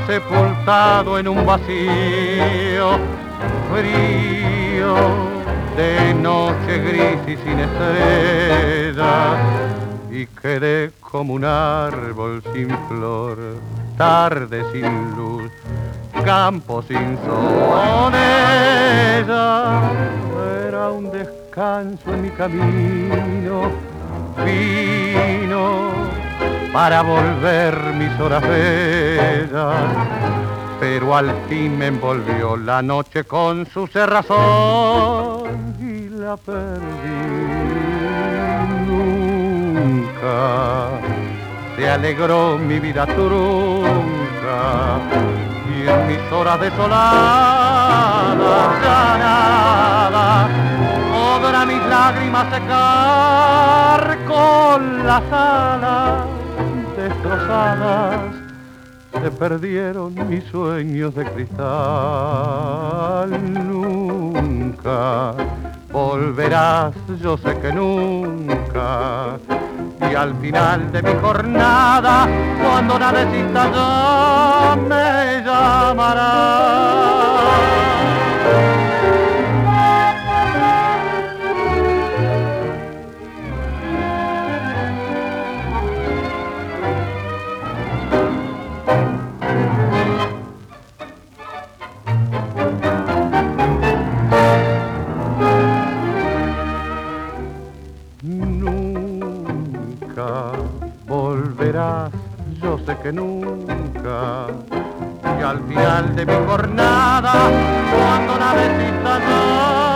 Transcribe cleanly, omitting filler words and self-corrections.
sepultado en un vacío frío de noche gris y sin estrellas, y quedé como un árbol sin flor, tarde sin luz, campo sin sol. Ella era un descanso en mi camino, vino para volver mis horas bellas, pero al fin me envolvió la noche con su cerrazón y la perdí. Nunca se alegró mi vida trunca, y en mis horas desoladas ya nada podrá mis lágrimas secar. Con las alas destrozadas se perdieron mis sueños de cristal. Nunca volverás, yo sé que nunca, y al final de mi jornada, cuando nada exista ya me llamarás. Volverás, yo sé que nunca, y al final de mi jornada, cuando nada exista ya